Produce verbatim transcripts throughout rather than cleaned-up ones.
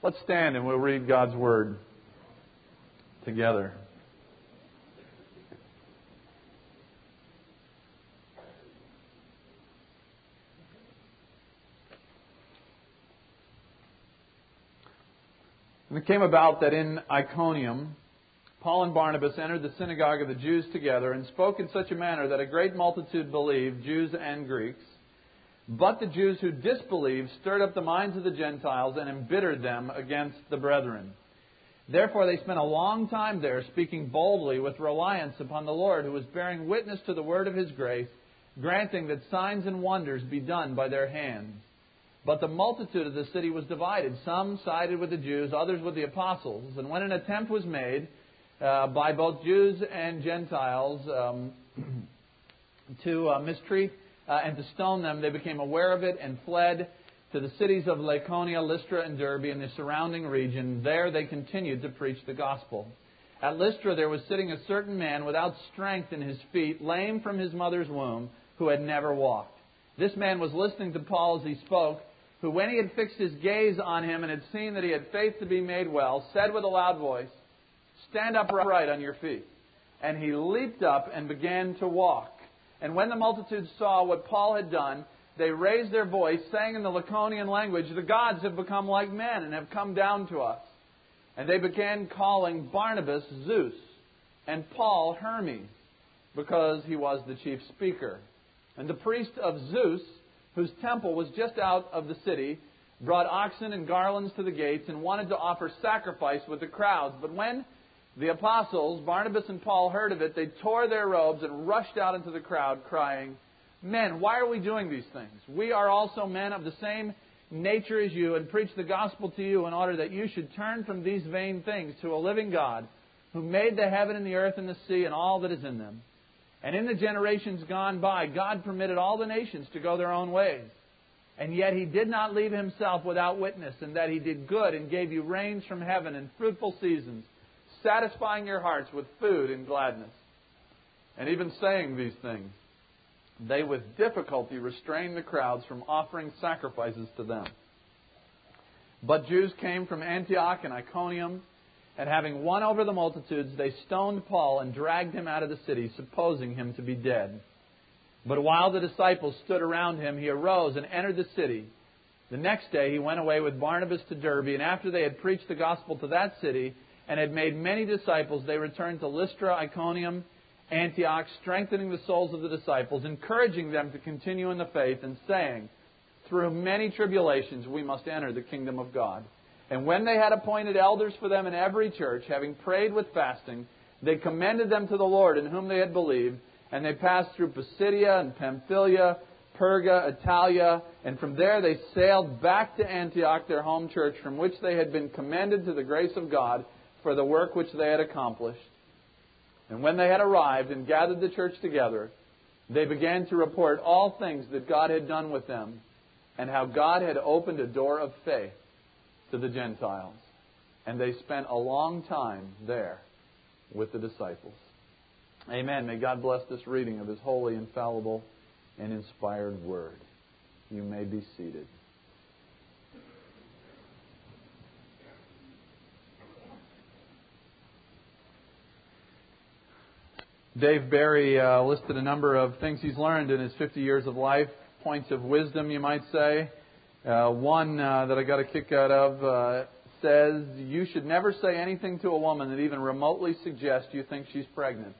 Let's stand and we'll read God's Word together. And it came about that in Iconium, Paul and Barnabas entered the synagogue of the Jews together and spoke in such a manner that a great multitude believed, Jews and Greeks. But the Jews who disbelieved stirred up the minds of the Gentiles and embittered them against the brethren. Therefore they spent a long time there, speaking boldly with reliance upon the Lord, who was bearing witness to the word of His grace, granting that signs and wonders be done by their hands. But the multitude of the city was divided. Some sided with the Jews, others with the apostles. And when an attempt was made uh, by both Jews and Gentiles um, to uh, mistreat uh, and to stone them, they became aware of it and fled to the cities of Lycaonia, Lystra, and Derbe and the surrounding region. There they continued to preach the gospel. At Lystra there was sitting a certain man without strength in his feet, lame from his mother's womb, who had never walked. This man was listening to Paul as he spoke, who, when he had fixed his gaze on him and had seen that he had faith to be made well, said with a loud voice, "Stand upright on your feet." And he leaped up and began to walk. And when the multitude saw what Paul had done, they raised their voice, saying in the Lycaonian language, "The gods have become like men and have come down to us." And they began calling Barnabas Zeus and Paul Hermes, because he was the chief speaker. And the priest of Zeus, whose temple was just out of the city, brought oxen and garlands to the gates and wanted to offer sacrifice with the crowds. But when the apostles, Barnabas and Paul, heard of it, they tore their robes and rushed out into the crowd, crying, "Men, why are we doing these things? We are also men of the same nature as you, and preach the gospel to you in order that you should turn from these vain things to a living God, who made the heaven and the earth and the sea and all that is in them. And in the generations gone by, God permitted all the nations to go their own ways. And yet He did not leave Himself without witness, in that He did good and gave you rains from heaven and fruitful seasons, satisfying your hearts with food and gladness." And even saying these things, they with difficulty restrained the crowds from offering sacrifices to them. But Jews came from Antioch and Iconium, and having won over the multitudes, they stoned Paul and dragged him out of the city, supposing him to be dead. But while the disciples stood around him, he arose and entered the city. The next day he went away with Barnabas to Derbe, and after they had preached the gospel to that city and had made many disciples, they returned to Lystra, Iconium, Antioch, strengthening the souls of the disciples, encouraging them to continue in the faith, and saying, "Through many tribulations we must enter the kingdom of God." And when they had appointed elders for them in every church, having prayed with fasting, they commended them to the Lord in whom they had believed. And they passed through Pisidia and Pamphylia, Perga, Italia, and from there they sailed back to Antioch, their home church, from which they had been commended to the grace of God for the work which they had accomplished. And when they had arrived and gathered the church together, they began to report all things that God had done with them, and how God had opened a door of faith to the Gentiles. And they spent a long time there with the disciples. Amen. May God bless this reading of His holy, infallible, and inspired Word. You may be seated. Dave Barry uh, listed a number of things he's learned in his fifty years of life, points of wisdom, you might say. Uh, one uh, that I got a kick out of uh, says, "You should never say anything to a woman that even remotely suggests you think she's pregnant."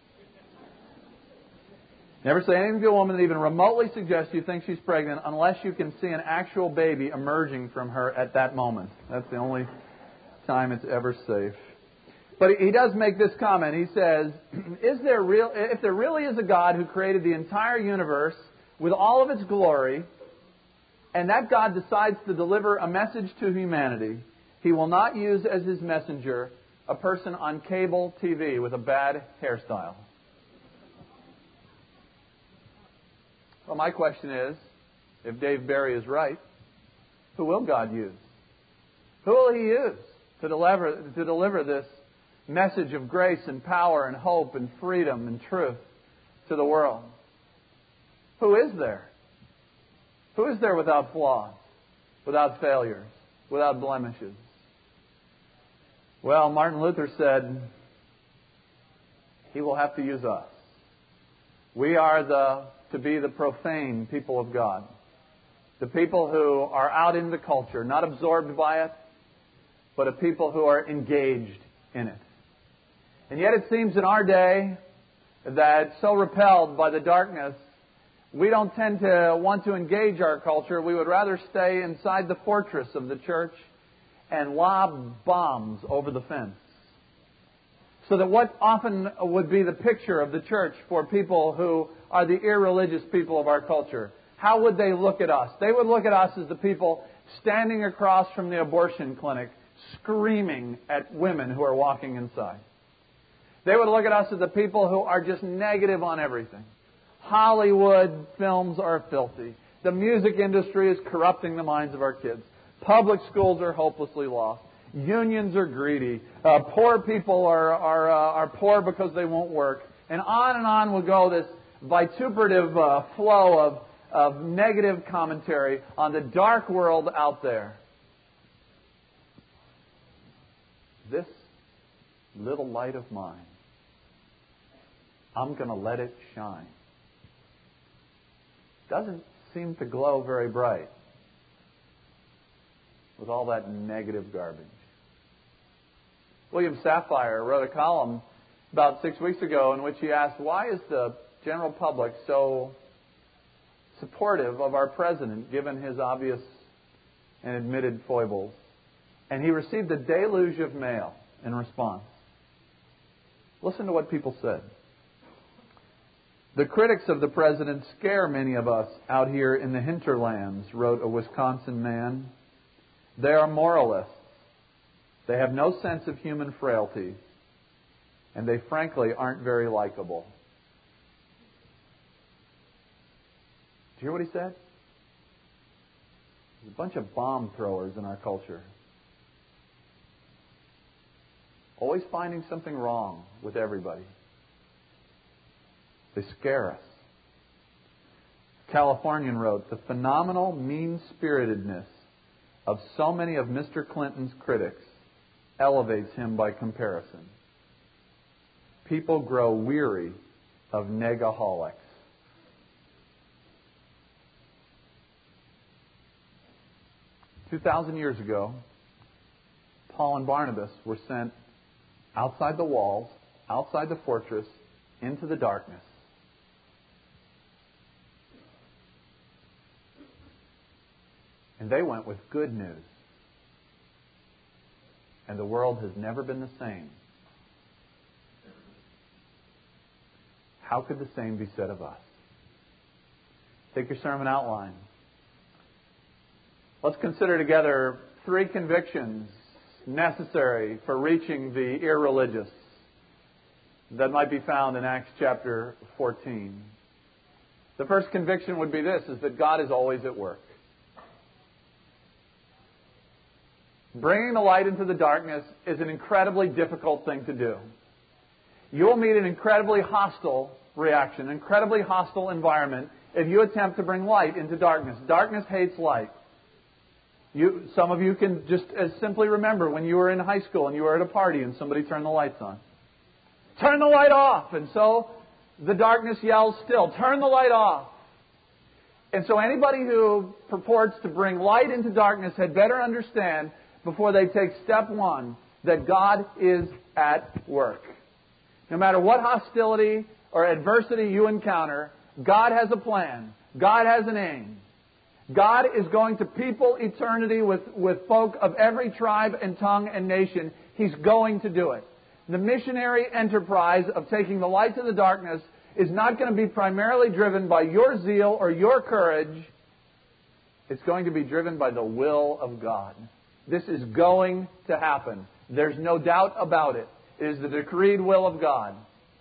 Never say anything to a woman that even remotely suggests you think she's pregnant unless you can see an actual baby emerging from her at that moment. That's the only time it's ever safe. But he does make this comment. He says, "Is there real? If there really is a God who created the entire universe with all of its glory, and that God decides to deliver a message to humanity, He will not use as His messenger a person on cable T V with a bad hairstyle." Well, my question is, if Dave Barry is right, who will God use? Who will He use to deliver, to deliver this message of grace and power and hope and freedom and truth to the world? Who is there? Who is there without flaws, without failures, without blemishes? Well, Martin Luther said, He will have to use us. We are the to be the profane people of God. The people who are out in the culture, not absorbed by it, but a people who are engaged in it. And yet it seems in our day that so repelled by the darkness, we don't tend to want to engage our culture. We would rather stay inside the fortress of the church and lob bombs over the fence. So that what often would be the picture of the church for people who are the irreligious people of our culture, how would they look at us? They would look at us as the people standing across from the abortion clinic, screaming at women who are walking inside. They would look at us as the people who are just negative on everything. Hollywood films are filthy. The music industry is corrupting the minds of our kids. Public schools are hopelessly lost. Unions are greedy. Uh, poor people are are, uh, are poor because they won't work. And on and on will go this vituperative uh, flow of, of negative commentary on the dark world out there. This little light of mine, I'm going to let it shine. Doesn't seem to glow very bright with all that negative garbage. William Safire wrote a column about six weeks ago in which he asked, why is the general public so supportive of our president given his obvious and admitted foibles? And he received a deluge of mail in response. Listen to what people said. The critics of the president scare many of us out here in the hinterlands, wrote a Wisconsin man. They are moralists. They have no sense of human frailty. And they frankly aren't very likable. Did you hear what he said? There's a bunch of bomb throwers in our culture. Always finding something wrong with everybody. They scare us. A Californian wrote, the phenomenal mean-spiritedness of so many of Mister Clinton's critics elevates him by comparison. People grow weary of negaholics. Two thousand years ago, Paul and Barnabas were sent outside the walls, outside the fortress, into the darkness. And they went with good news. And the world has never been the same. How could the same be said of us? Take your sermon outline. Let's consider together three convictions necessary for reaching the irreligious that might be found in Acts chapter fourteen. The first conviction would be this, is that God is always at work. Bringing the light into the darkness is an incredibly difficult thing to do. You will meet an incredibly hostile reaction, an incredibly hostile environment if you attempt to bring light into darkness. Darkness hates light. You, some of you can just as simply remember when you were in high school and you were at a party and somebody turned the lights on. Turn the light off! And so the darkness yells still, turn the light off! And so anybody who purports to bring light into darkness had better understand before they take step one that God is at work. No matter what hostility or adversity you encounter, God has a plan. God has an aim. God is going to people eternity with, with folk of every tribe and tongue and nation. He's going to do it. The missionary enterprise of taking the light to the darkness is not going to be primarily driven by your zeal or your courage. It's going to be driven by the will of God. This is going to happen. There's no doubt about it. It is the decreed will of God.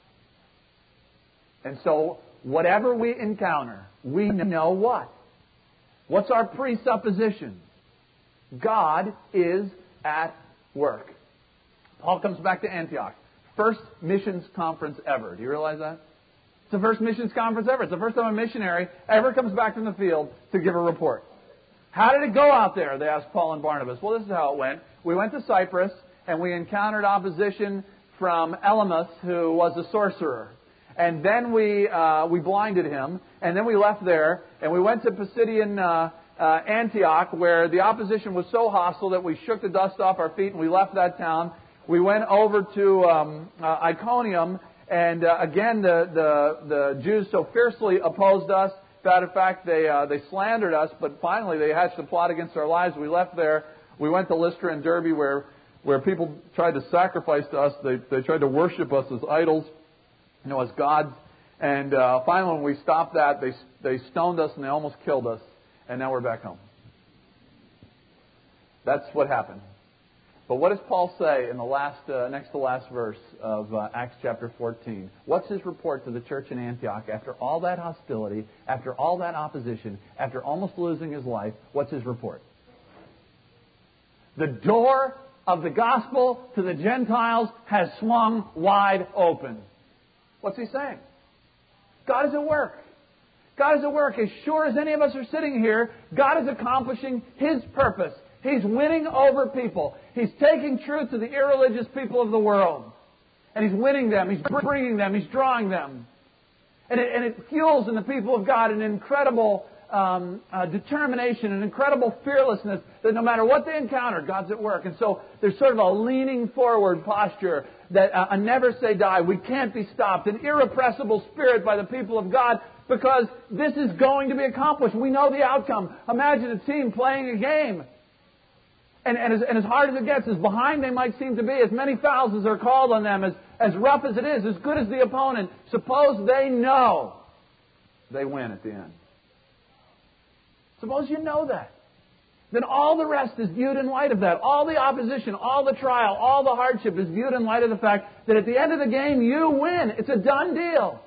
And so, whatever we encounter, we know what? What's our presupposition? God is at work. Paul comes back to Antioch. First missions conference ever. Do you realize that? It's the first missions conference ever. It's the first time a missionary ever comes back from the field to give a report. How did it go out there? They asked Paul and Barnabas. Well, this is how it went. We went to Cyprus, and we encountered opposition from Elymas, who was a sorcerer. And then we uh, we blinded him, and then we left there, and we went to Pisidian uh, uh, Antioch, where the opposition was so hostile that we shook the dust off our feet, and we left that town. We went over to um, uh, Iconium, and uh, again, the, the the Jews so fiercely opposed us. Matter of fact, they uh, they slandered us, but finally they hatched a plot against our lives. We left there. We went to Lystra and Derbe, where where people tried to sacrifice to us. They they tried to worship us as idols, you know, as gods. And uh, finally, when we stopped that, they they stoned us and they almost killed us. And now we're back home. That's what happened. But what does Paul say in the last, uh, next to last verse of uh, Acts chapter fourteen? What's his report to the church in Antioch after all that hostility, after all that opposition, after almost losing his life? What's his report? The door of the gospel to the Gentiles has swung wide open. What's he saying? God is at work. God is at work. As sure as any of us are sitting here, God is accomplishing His purpose. He's winning over people. He's taking truth to the irreligious people of the world. And He's winning them. He's bringing them. He's drawing them. And it, and it fuels in the people of God an incredible um, uh, determination, an incredible fearlessness that no matter what they encounter, God's at work. And so there's sort of a leaning forward posture, that uh, a never say die. We can't be stopped. An irrepressible spirit by the people of God, because this is going to be accomplished. We know the outcome. Imagine a team playing a game. And, and, as, and as hard as it gets, as behind they might seem to be, as many fouls as are called on them, as, as rough as it is, as good as the opponent, suppose they know they win at the end. Suppose you know that. Then all the rest is viewed in light of that. All the opposition, all the trial, all the hardship is viewed in light of the fact that at the end of the game, you win. It's a done deal.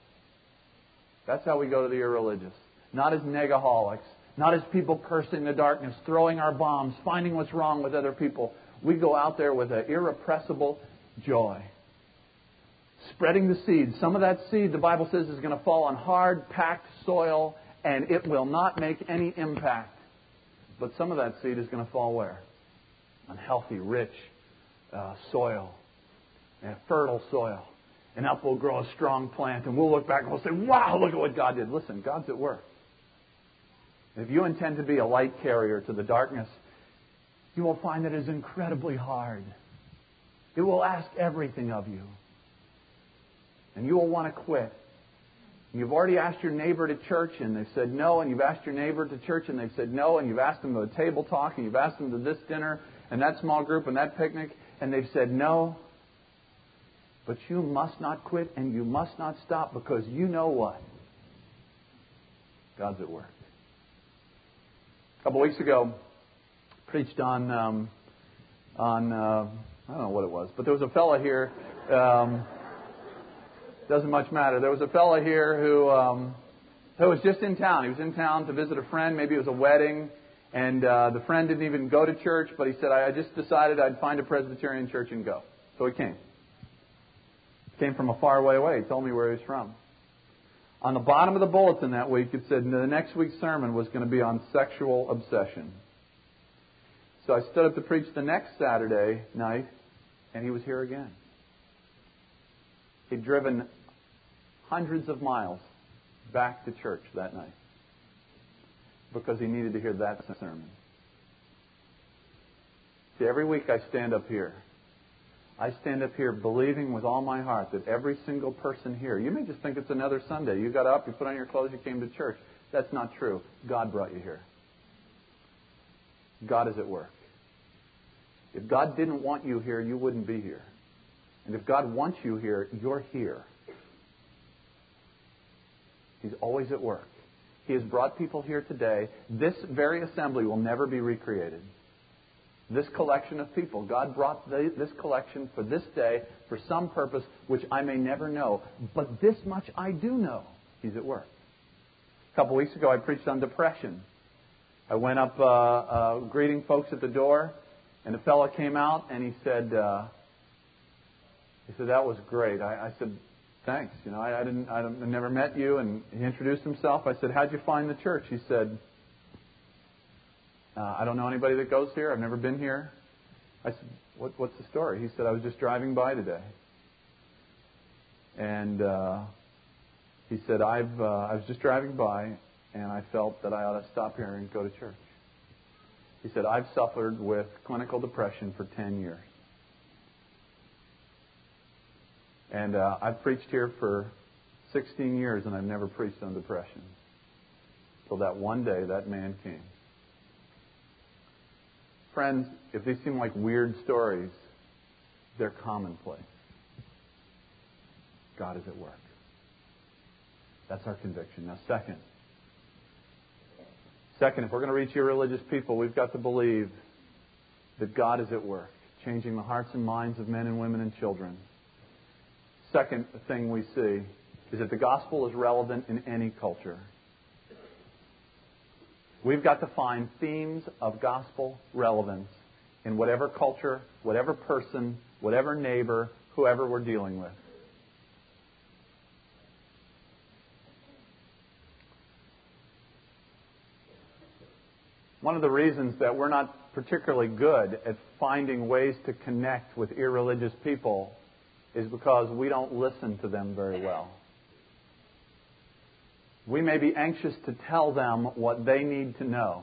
That's how we go to the irreligious. Not as negaholics. Not as people cursing the darkness, throwing our bombs, finding what's wrong with other people. We go out there with an irrepressible joy. Spreading the seed. Some of that seed, the Bible says, is going to fall on hard, packed soil, and it will not make any impact. But some of that seed is going to fall where? On healthy, rich uh, soil. And fertile soil. And up will grow a strong plant. And we'll look back and we'll say, wow, look at what God did. Listen, God's at work. If you intend to be a light carrier to the darkness, you will find that it is incredibly hard. It will ask everything of you. And you will want to quit. And you've already asked your neighbor to church and they've said no, and you've asked your neighbor to church and they've said no, and you've asked them to a table talk, and you've asked them to this dinner and that small group and that picnic, and they've said no. But you must not quit and you must not stop, because you know what? God's at work. A couple weeks ago, preached on um, on uh, I don't know what it was, but there was a fella here. Um, doesn't much matter. There was a fella here who um, who was just in town. He was in town to visit a friend. Maybe it was a wedding, and uh, the friend didn't even go to church. But he said, "I, I just decided I'd find a Presbyterian church and go." So he came. He came from a far way away. He told me where he was from. On the bottom of the bulletin that week, it said the next week's sermon was going to be on sexual obsession. So I stood up to preach the next Saturday night, and he was here again. He'd driven hundreds of miles back to church that night because he needed to hear that sermon. See, every week I stand up here. I stand up here believing with all my heart that every single person here, you may just think it's another Sunday. You got up, you put on your clothes, you came to church. That's not true. God brought you here. God is at work. If God didn't want you here, you wouldn't be here. And if God wants you here, you're here. He's always at work. He has brought people here today. This very assembly will never be recreated. This collection of people, God brought the, this collection for this day for some purpose which I may never know. But this much I do know. He's at work. A couple weeks ago I preached on depression. I went up uh, uh, greeting folks at the door, and a fellow came out and he said, uh, he said, "That was great." I, I said, "Thanks. You know, I, I didn't, I, I never met you." And he introduced himself. I said, "How'd you find the church?" He said, Uh, I don't know anybody that goes here. I've never been here. I said, what, what's the story? He said, I was just driving by today. And uh, he said, I've uh, I was just driving by, and I felt that I ought to stop here and go to church. He said, I've suffered with clinical depression for ten years. And uh, I've preached here for sixteen years, and I've never preached on depression. Till that one day, that man came. Friends, if these seem like weird stories, they're commonplace. God is at work. That's our conviction. Now, second. Second, if we're going to reach irreligious people, we've got to believe that God is at work, changing the hearts and minds of men and women and children. Second thing we see is that the gospel is relevant in any culture. We've got to find themes of gospel relevance in whatever culture, whatever person, whatever neighbor, whoever we're dealing with. One of the reasons that we're not particularly good at finding ways to connect with irreligious people is because we don't listen to them very well. We may be anxious to tell them what they need to know.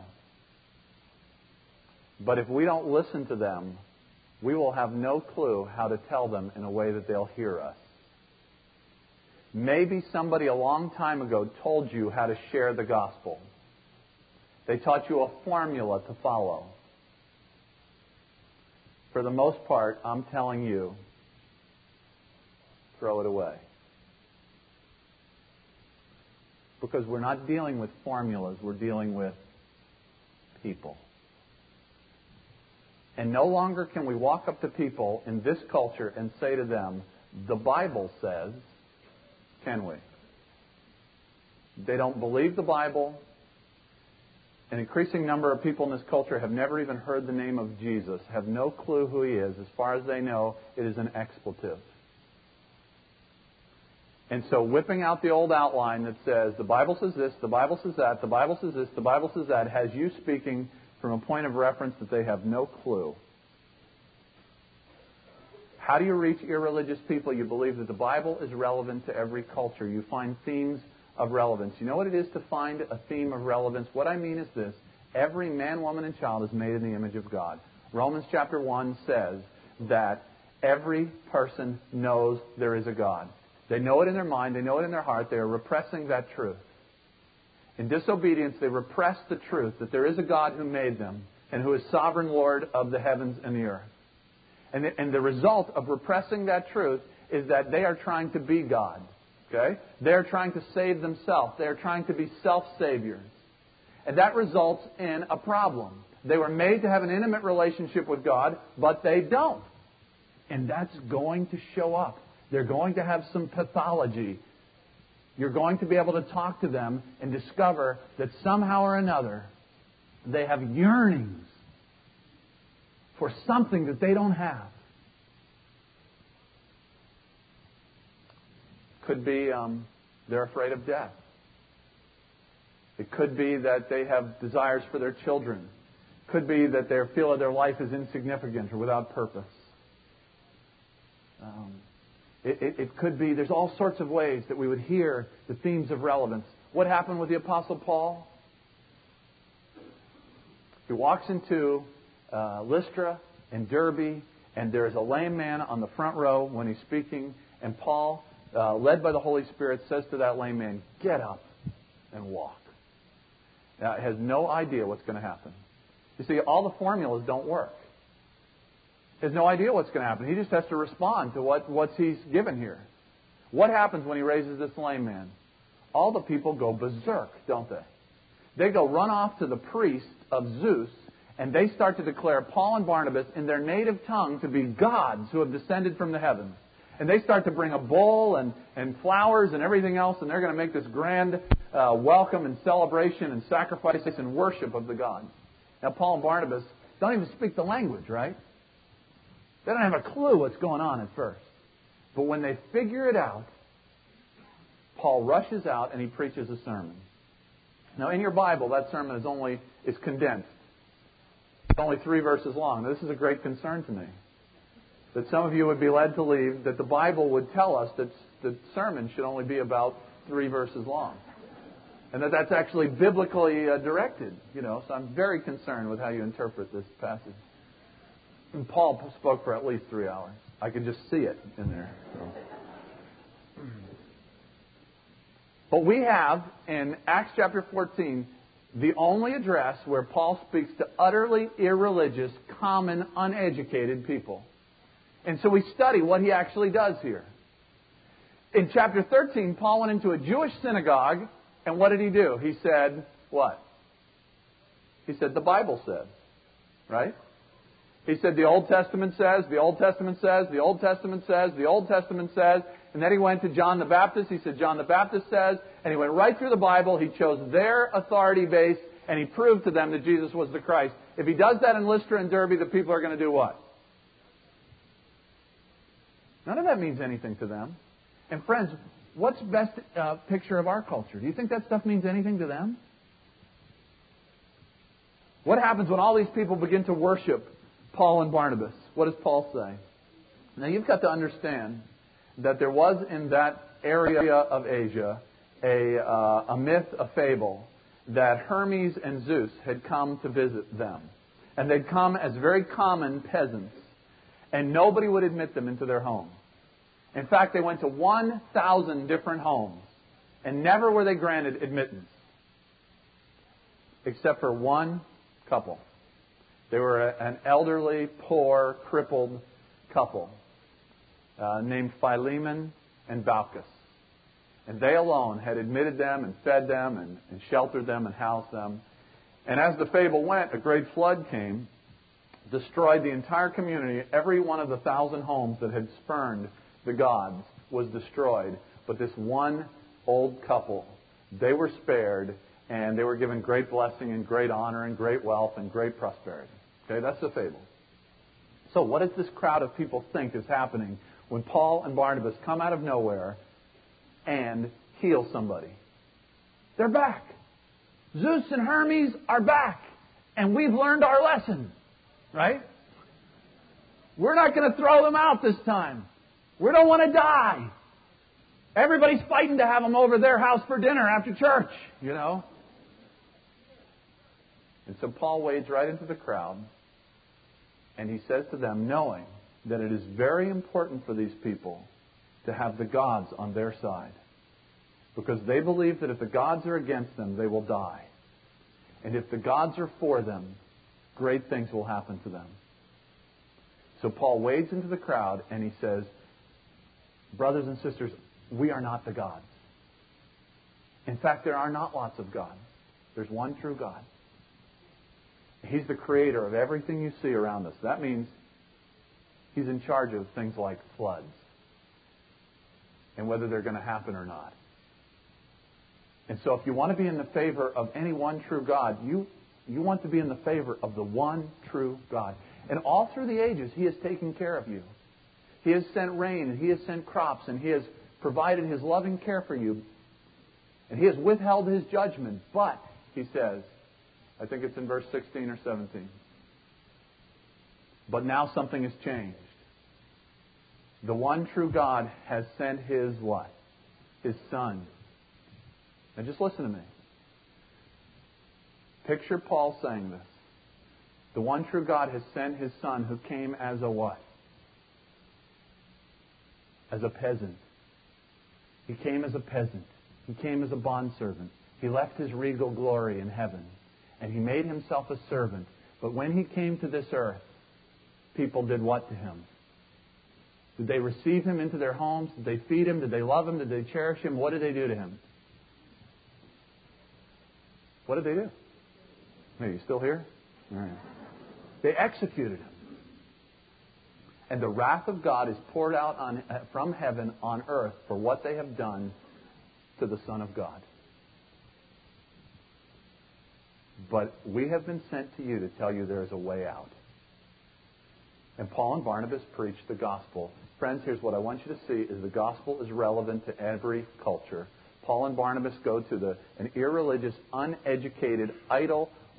But if we don't listen to them, we will have no clue how to tell them in a way that they'll hear us. Maybe somebody a long time ago told you how to share the gospel. They taught you a formula to follow. For the most part, I'm telling you, throw it away. Because we're not dealing with formulas, we're dealing with people. And no longer can we walk up to people in this culture and say to them, the Bible says, can we? They don't believe the Bible. An increasing number of people in this culture have never even heard the name of Jesus, have no clue who He is. As far as they know, it is an expletive. And so whipping out the old outline that says, the Bible says this, the Bible says that, the Bible says this, the Bible says that, has you speaking from a point of reference that they have no clue. How do you reach irreligious people? You believe that the Bible is relevant to every culture. You find themes of relevance. You know what it is to find a theme of relevance? What I mean is this. Every man, woman, and child is made in the image of God. Romans chapter one says that every person knows there is a God. They know it in their mind. They know it in their heart. They are repressing that truth. In disobedience, they repress the truth that there is a God who made them and who is sovereign Lord of the heavens and the earth. And the, and the result of repressing that truth is that they are trying to be God. Okay? They're trying to save themselves. They're trying to be self-saviors. And that results in a problem. They were made to have an intimate relationship with God, but they don't. And that's going to show up. They're going to have some pathology. You're going to be able to talk to them and discover that somehow or another they have yearnings for something that they don't have. Could be um, they're afraid of death. It could be that they have desires for their children. Could be that they feel that their life is insignificant or without purpose. Um, it, it, it could be, there's all sorts of ways that we would hear the themes of relevance. What happened with the Apostle Paul? He walks into uh, Lystra and Derbe, and there's a lame man on the front row when he's speaking, and Paul, uh, led by the Holy Spirit, says to that lame man, "Get up and walk." Now, he has no idea what's going to happen. You see, all the formulas don't work. He has no idea what's going to happen. He just has to respond to what, what he's given here. What happens when he raises this lame man? All the people go berserk, don't they? They go run off to the priest of Zeus, and they start to declare Paul and Barnabas in their native tongue to be gods who have descended from the heavens. And they start to bring a bowl and, and flowers and everything else, and they're going to make this grand uh, welcome and celebration and sacrifice and worship of the gods. Now, Paul and Barnabas don't even speak the language, right? They don't have a clue what's going on at first. But when they figure it out, Paul rushes out and he preaches a sermon. Now, in your Bible, that sermon is only is condensed. It's only three verses long. Now, this is a great concern to me. that some of you would be led to believe that the Bible would tell us that the sermon should only be about three verses long. And that that's actually biblically uh, directed, you know. So I'm very concerned with how you interpret this passage. And Paul spoke for at least three hours. I could just see it in there. So. But we have, in Acts chapter fourteen, the only address where Paul speaks to utterly irreligious, common, uneducated people. And so we study what he actually does here. In chapter thirteen, Paul went into a Jewish synagogue, and what did he do? He said, what? He said, the Bible says. Right? He said, the Old Testament says, the Old Testament says, the Old Testament says, the Old Testament says. And then he went to John the Baptist. He said, John the Baptist says. And he went right through the Bible. He chose their authority base, and he proved to them that Jesus was the Christ. If he does that in Lystra and Derbe, the people are going to do what? None of that means anything to them. And friends, what's the best uh, picture of our culture? Do you think that stuff means anything to them? What happens when all these people begin to worship Paul and Barnabas? What does Paul say? Now you've got to understand that there was in that area of Asia a, uh, a myth, a fable, that Hermes and Zeus had come to visit them. And they'd come as very common peasants. And nobody would admit them into their home. In fact, they went to one thousand different homes. And never were they granted admittance. Except for one couple. They were an elderly, poor, crippled couple uh, named Philemon and Baucis. And they alone had admitted them and fed them and, and sheltered them and housed them. And as the fable went, a great flood came, destroyed the entire community. Every one of the thousand homes that had spurned the gods was destroyed. But this one old couple, they were spared, and they were given great blessing and great honor and great wealth and great prosperity. Okay, that's the fable. So what does this crowd of people think is happening when Paul and Barnabas come out of nowhere and heal somebody? They're back. Zeus and Hermes are back. And we've learned our lesson. Right? We're not going to throw them out this time. We don't want to die. Everybody's fighting to have them over their house for dinner after church, you know. And so Paul wades right into the crowd, and he says to them, knowing that it is very important for these people to have the gods on their side, because they believe that if the gods are against them, they will die. And if the gods are for them, great things will happen to them. So Paul wades into the crowd and he says, brothers and sisters, we are not the gods. In fact, there are not lots of gods. There's one true God. He's the creator of everything you see around us. That means He's in charge of things like floods and whether they're going to happen or not. And so if you want to be in the favor of any one true God, you You want to be in the favor of the one true God. And all through the ages, He has taken care of you. He has sent rain, and He has sent crops, and He has provided His loving care for you. And He has withheld His judgment. But, He says, I think it's in verse sixteen or seventeen, but now something has changed. The one true God has sent His what? His Son. Now just listen to me. Picture Paul saying this. The one true God has sent His Son, who came as a what? As a peasant. He came as a peasant. He came as a bondservant. He left His regal glory in heaven. And He made Himself a servant. But when He came to this earth, people did what to Him? Did they receive Him into their homes? Did they feed Him? Did they love Him? Did they cherish Him? What did they do to Him? What did they do? Hey, you still here? All right. They executed Him. And the wrath of God is poured out on, from heaven on earth for what they have done to the Son of God. But we have been sent to you to tell you there is a way out. And Paul and Barnabas preached the gospel. Friends, here's what I want you to see, is the gospel is relevant to every culture. Paul and Barnabas go to the an irreligious, uneducated,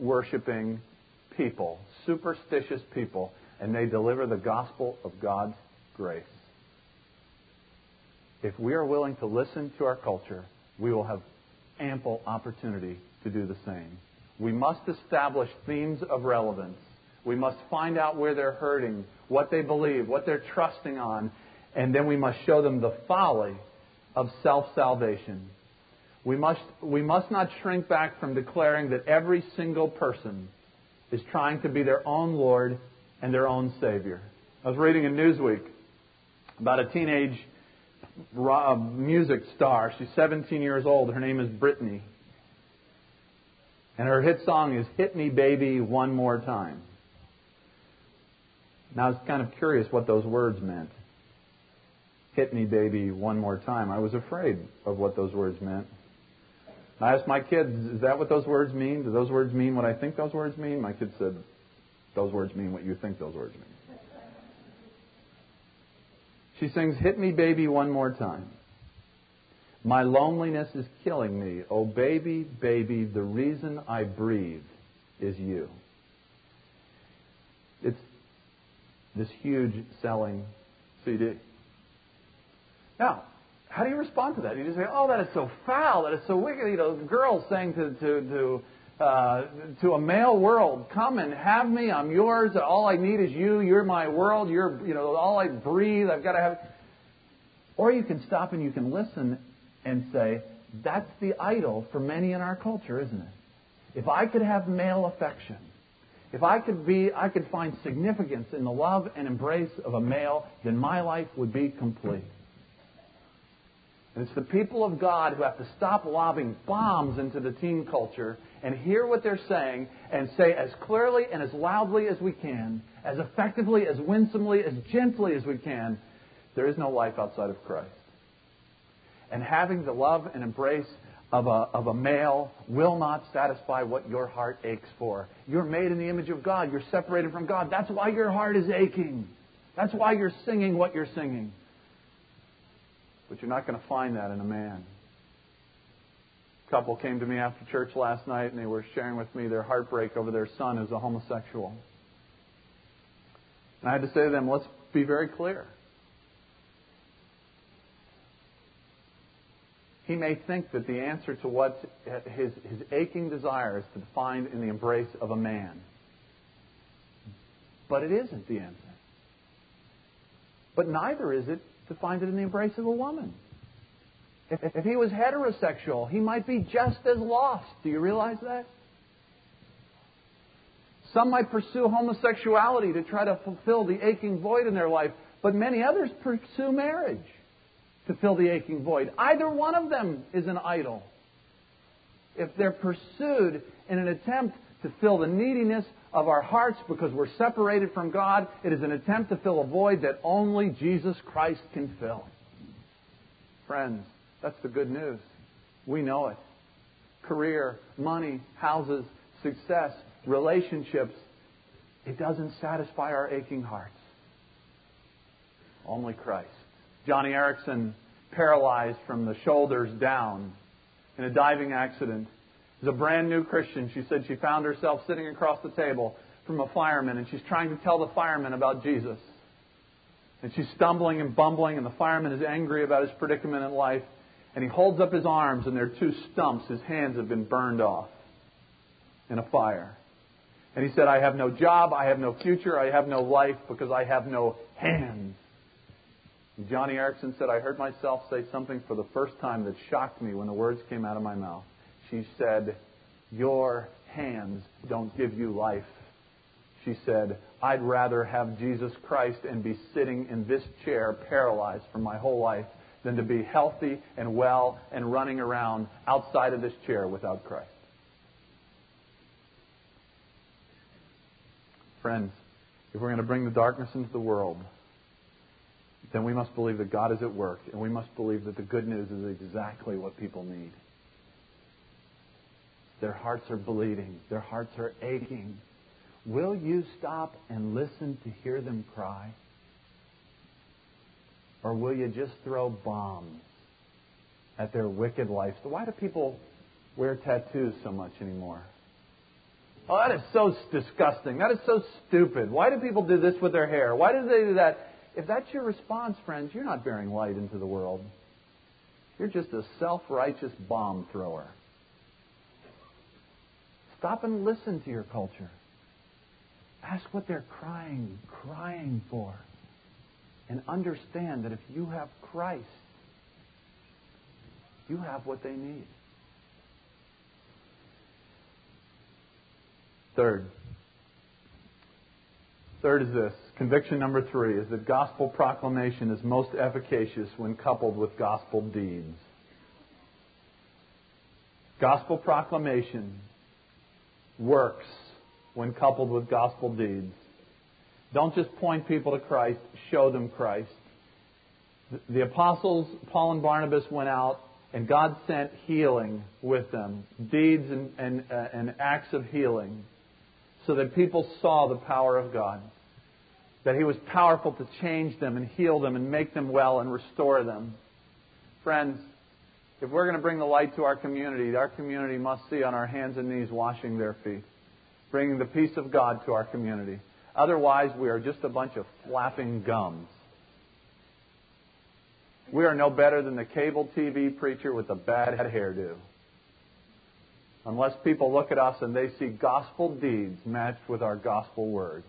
idol-worshipping people, superstitious people, and they deliver the gospel of God's grace. If we are willing to listen to our culture, we will have ample opportunity to do the same. We must establish themes of relevance. We must find out where they're hurting, what they believe, what they're trusting on, and then we must show them the folly of self-salvation. We must, we must not shrink back from declaring that every single person is trying to be their own Lord and their own Savior. I was reading in Newsweek about a teenage music star. She's seventeen years old. Her name is Britney. And her hit song is Hit Me Baby One More Time. Now I was kind of curious what those words meant. Hit me baby one more time. I was afraid of what those words meant. I asked my kids, is that what those words mean? Do those words mean what I think those words mean? My kids said, those words mean what you think those words mean. She sings, hit me baby one more time. My loneliness is killing me. Oh baby, baby, the reason I breathe is you. It's this huge selling C D. Now, how do you respond to that? You just say, oh, that is so foul, that is so wicked. You know, girls saying to to to, uh, to a male world, come and have me, I'm yours, all I need is you, you're my world, you're, you know, all I breathe, I've got to have. Or you can stop and you can listen and say, that's the idol for many in our culture, isn't it? If I could have male affection, if I could be, I could find significance in the love and embrace of a male, then my life would be complete. And it's the people of God who have to stop lobbing bombs into the teen culture and hear what they're saying and say as clearly and as loudly as we can, as effectively, as winsomely, as gently as we can, there is no life outside of Christ. And having the love and embrace of a, of a male will not satisfy what your heart aches for. You're made in the image of God. You're separated from God. That's why your heart is aching. That's why you're singing what you're singing. But you're not going to find that in a man. A couple came to me after church last night and they were sharing with me their heartbreak over their son who's a homosexual. And I had to say to them, let's be very clear. He may think that the answer to what his, his aching desire is to find in the embrace of a man. But it isn't the answer. But neither is it to find it in the embrace of a woman. If, if he was heterosexual, he might be just as lost. Do you realize that? Some might pursue homosexuality to try to fulfill the aching void in their life, but many others pursue marriage to fill the aching void. Either one of them is an idol. If they're pursued in an attempt to fill the neediness of our hearts because we're separated from God, it is an attempt to fill a void that only Jesus Christ can fill. Friends, that's the good news. We know it. Career, money, houses, success, relationships, it doesn't satisfy our aching hearts. Only Christ. Johnny Erickson, paralyzed from the shoulders down in a diving accident, is a brand new Christian. She said she found herself sitting across the table from a fireman, and she's trying to tell the fireman about Jesus. And she's stumbling and bumbling, and the fireman is angry about his predicament in life. And he holds up his arms, and they're two stumps. His hands have been burned off in a fire. And he said, I have no job, I have no future, I have no life because I have no hands. And Johnny Erickson said, I heard myself say something for the first time that shocked me when the words came out of my mouth. She said, your hands don't give you life. She said, I'd rather have Jesus Christ and be sitting in this chair paralyzed for my whole life than to be healthy and well and running around outside of this chair without Christ. Friends, if we're going to bring the darkness into the world, then we must believe that God is at work, and we must believe that the good news is exactly what people need. Their hearts are bleeding. Their hearts are aching. Will you stop and listen to hear them cry? Or will you just throw bombs at their wicked life? So why do people wear tattoos so much anymore? Oh, that is so disgusting. That is so stupid. Why do people do this with their hair? Why do they do that? if that's your response, friends, you're not bearing light into the world. You're just a self-righteous bomb thrower. Stop and listen to your culture. Ask what they're crying, crying for. And understand that if you have Christ, you have what they need. Third. Third is this. Conviction number three is that gospel proclamation is most efficacious when coupled with gospel deeds. Gospel proclamation works when coupled with gospel deeds. Don't just point people to Christ, show them Christ. The apostles, Paul and Barnabas, went out and God sent healing with them, deeds and, and, uh, and acts of healing, so that people saw the power of God, that He was powerful to change them and heal them and make them well and restore them. Friends, if we're going to bring the light to our community, our community must see on our hands and knees washing their feet, bringing the peace of God to our community. Otherwise, we are just a bunch of flapping gums. We are no better than the cable T V preacher with a bad hairdo. Unless people look at us and they see gospel deeds matched with our gospel words.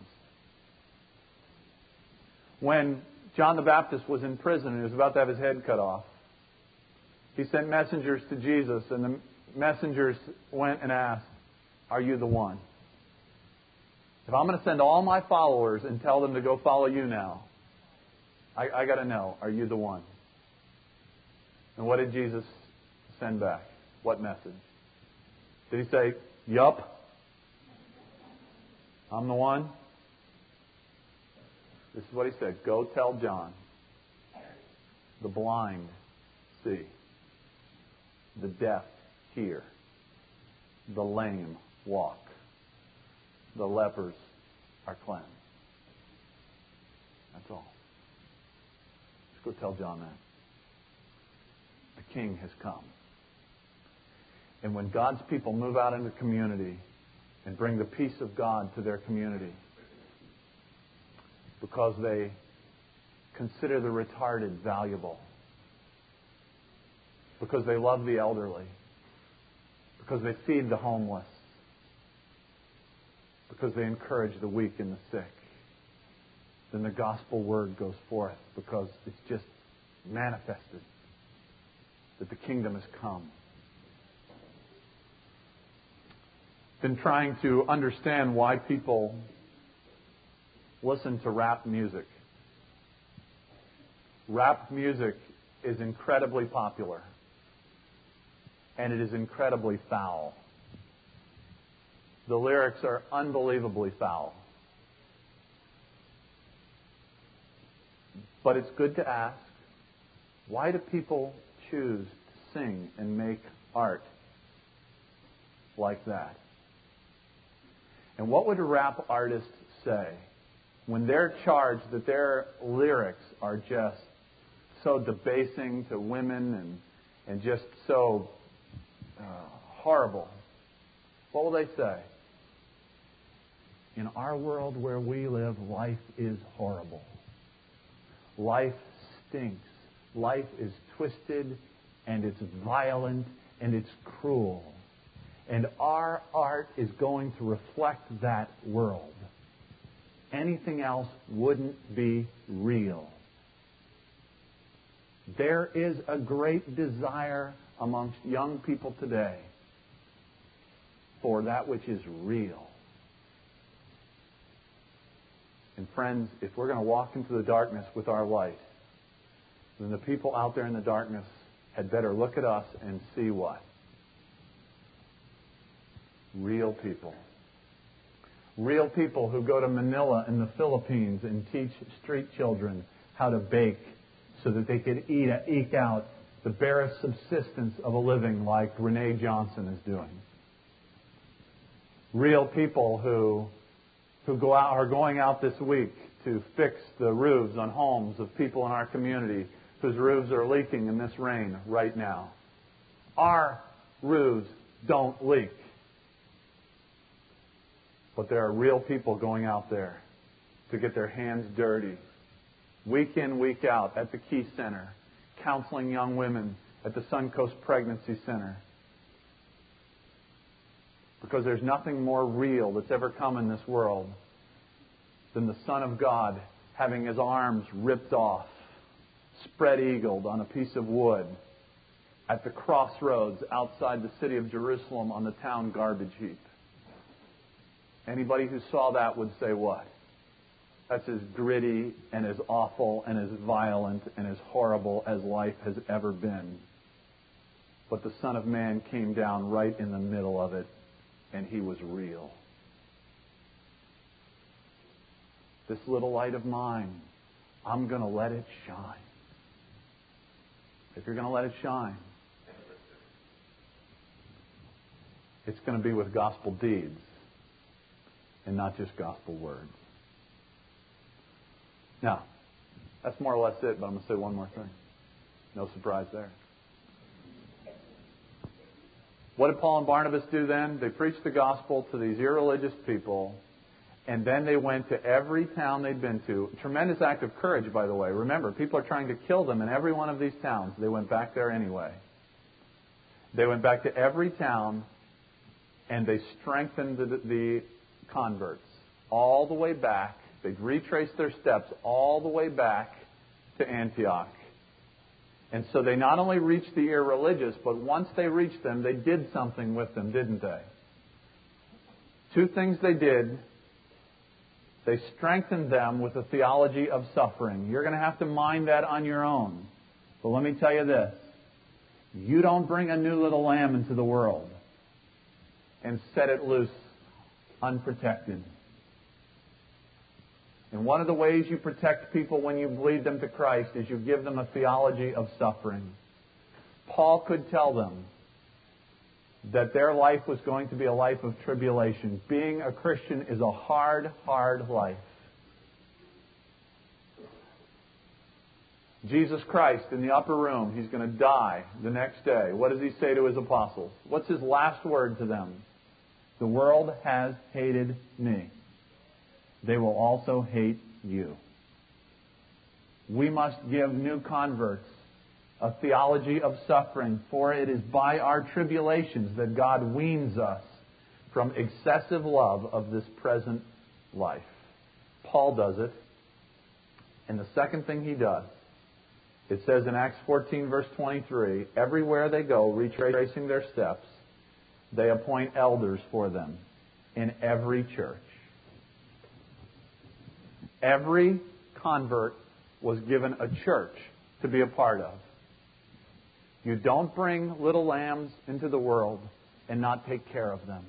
When John the Baptist was in prison and he was about to have his head cut off, he sent messengers to Jesus, and the messengers went and asked, "Are you the one? If I'm going to send all my followers and tell them to go follow you now, I, I got to know, are you the one?" And what did Jesus send back? What message? Did He say, "Yup, I'm the one"? This is what He said. "Go tell John, the blind see, the deaf hear, the lame walk, the lepers are cleansed." That's all. Just go tell John that. The King has come. And when God's people move out into community and bring the peace of God to their community, because they consider the retarded valuable, because they love the elderly, because they feed the homeless, because they encourage the weak and the sick, then the gospel word goes forth, because it's just manifested that the kingdom has come. Been trying to understand why people listen to rap music. Rap music is incredibly popular, and it is incredibly foul. The lyrics are unbelievably foul. But it's good to ask, why do people choose to sing and make art like that? And what would a rap artist say when they're charged that their lyrics are just so debasing to women and, and just so uh, horrible? What will they say? In our world where we live, life is horrible. Life stinks. Life is twisted, and it's violent, and it's cruel. And our art is going to reflect that world. Anything else wouldn't be real. There is a great desire amongst young people today for that which is real. And friends, if we're going to walk into the darkness with our light, then the people out there in the darkness had better look at us and see what? Real people. Real people who go to Manila in the Philippines and teach street children how to bake so that they could eat, eke out the barest subsistence of a living like Renee Johnson is doing. Real people who who go out are going out this week to fix the roofs on homes of people in our community whose roofs are leaking in this rain right now. Our roofs don't leak. But there are real people going out there to get their hands dirty week in, week out at the Key Center, counseling young women at the Suncoast Pregnancy Center. Because there's nothing more real that's ever come in this world than the Son of God having His arms ripped off, spread-eagled on a piece of wood at the crossroads outside the city of Jerusalem on the town garbage heap. Anybody who saw that would say what? That's as gritty and as awful and as violent and as horrible as life has ever been. But the Son of Man came down right in the middle of it, and He was real. This little light of mine, I'm going to let it shine. If you're going to let it shine, it's going to be with gospel deeds and not just gospel words. Now, that's more or less it, but I'm going to say one more thing. No surprise there. What did Paul and Barnabas do then? They preached the gospel to these irreligious people, and then they went to every town they'd been to. Tremendous act of courage, by the way. Remember, people are trying to kill them in every one of these towns. They went back there anyway. They went back to every town, and they strengthened the, the converts all the way back. They'd retraced their steps all the way back to Antioch. And so they not only reached the irreligious, but once they reached them, they did something with them, didn't they? Two things they did. They strengthened them with a theology of suffering. You're going to have to mind that on your own. But let me tell you this. You don't bring a new little lamb into the world and set it loose unprotected. And one of the ways you protect people when you lead them to Christ is you give them a theology of suffering. Paul could tell them that their life was going to be a life of tribulation. Being a Christian is a hard, hard life. Jesus Christ in the upper room, He's going to die the next day. What does He say to His apostles? What's His last word to them? The world has hated me. They will also hate you. We must give new converts a theology of suffering, for it is by our tribulations that God weans us from excessive love of this present life. Paul does it. And the second thing he does, it says in Acts fourteen, verse twenty-three, everywhere they go, retracing their steps, they appoint elders for them in every church. Every convert was given a church to be a part of. You don't bring little lambs into the world and not take care of them.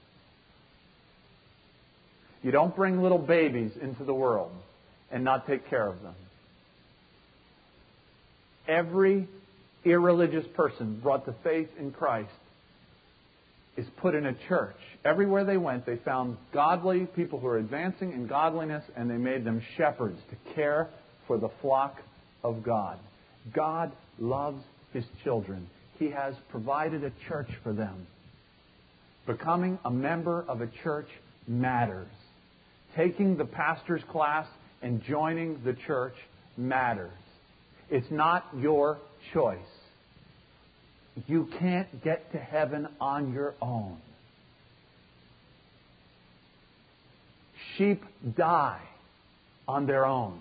You don't bring little babies into the world and not take care of them. Every irreligious person brought to faith in Christ is put in a church. Everywhere they went, they found godly people who are advancing in godliness, and they made them shepherds to care for the flock of God. God loves His children. He has provided a church for them. Becoming a member of a church matters. Taking the pastor's class and joining the church matters. It's not your choice. You can't get to heaven on your own. Sheep die on their own.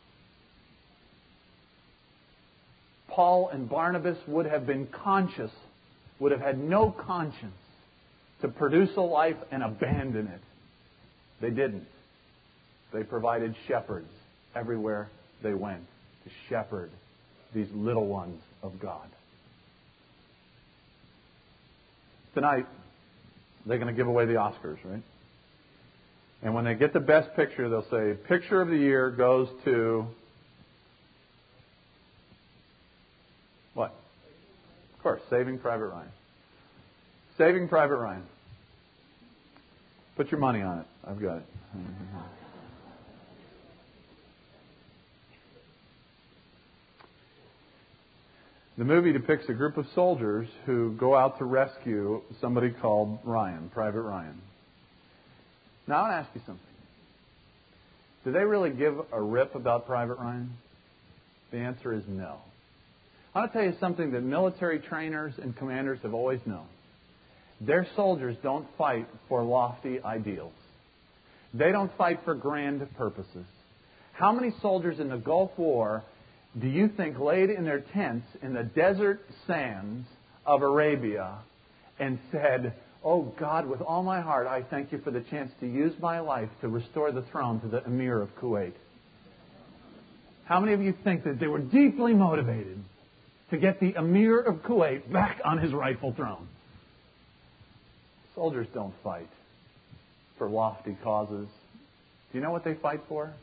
Paul and Barnabas would have been conscious, would have had no conscience to produce a life and abandon it. They didn't. They provided shepherds everywhere they went to shepherd these little ones of God. Tonight, they're going to give away the Oscars, right? And when they get the best picture, they'll say, picture of the year goes to... what? Of course, Saving Private Ryan. Saving Private Ryan. Put your money on it. I've got it. The movie depicts a group of soldiers who go out to rescue somebody called Ryan, Private Ryan. Now I want to ask you something. Do they really give a rip about Private Ryan? The answer is no. I want to tell you something that military trainers and commanders have always known. Their soldiers don't fight for lofty ideals. They don't fight for grand purposes. How many soldiers in the Gulf War do you think laid in their tents in the desert sands of Arabia and said, "Oh God, with all my heart, I thank you for the chance to use my life to restore the throne to the Emir of Kuwait"? How many of you think that they were deeply motivated to get the Emir of Kuwait back on his rightful throne? Soldiers don't fight for lofty causes. Do you know what they fight for?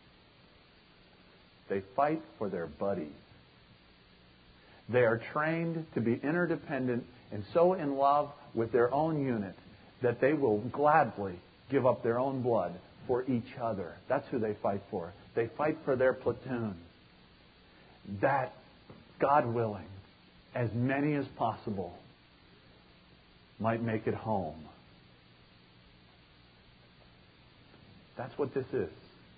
They fight for their buddies. They are trained to be interdependent and so in love with their own unit that they will gladly give up their own blood for each other. That's who they fight for. They fight for their platoon. That, God willing, as many as possible might make it home. That's what this is.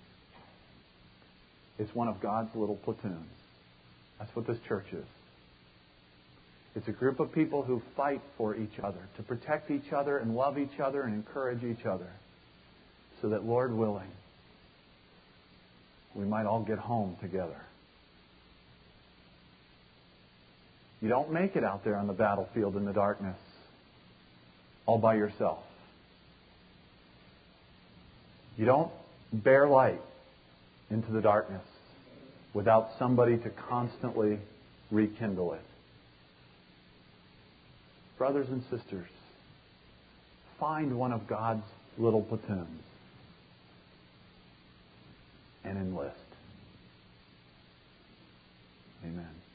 It's one of God's little platoons. That's what this church is. It's a group of people who fight for each other, to protect each other and love each other and encourage each other, so that, Lord willing, we might all get home together. You don't make it out there on the battlefield in the darkness all by yourself. You don't bear light into the darkness without somebody to constantly rekindle it. Brothers and sisters, find one of God's little platoons and enlist. Amen.